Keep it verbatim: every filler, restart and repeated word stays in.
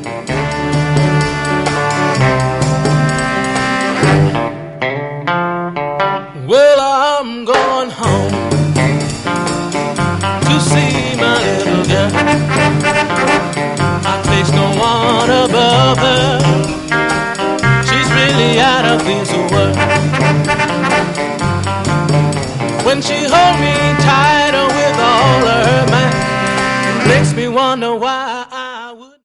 Well, I'm going home to see my little girl. I taste no one above her. She's really out of this world. When she hold me tight,